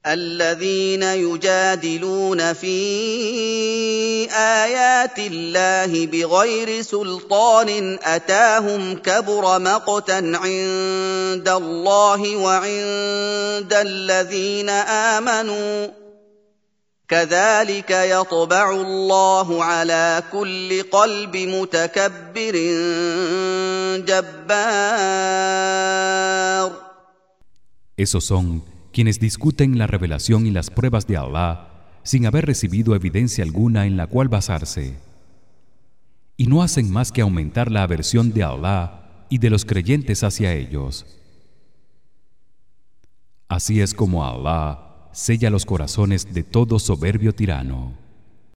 الذين يجادلون في آيات الله بغير سلطان أتاهم كبر مقتا عند الله وعند الذين آمنوا كذلك يطبع الله على كل قلب متكبر جبار. Esos son quienes discuten la revelación y las pruebas de Allah sin haber recibido evidencia alguna en la cual basarse, y no hacen más que aumentar la aversión de Allah y de los creyentes hacia ellos. Así es como Allah sella los corazones de todo soberbio tirano.